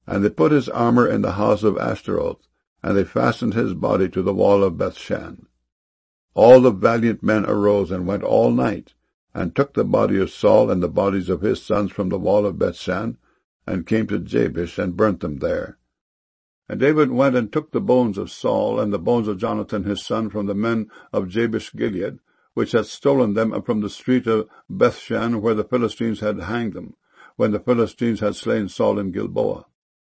And they put his armor in the house of Ashtaroth, and they fastened his body to the wall of Bethshan. All the valiant men arose and went all night, and took the body of Saul and the bodies of his sons from the wall of Bethshan, and came to Jabesh, and burnt them there. And David went and took the bones of Saul and the bones of Jonathan his son from the men of Jabesh-Gilead, which had stolen them from the street of Bethshan, where the Philistines had hanged them, when the Philistines had slain Saul in Gilboa.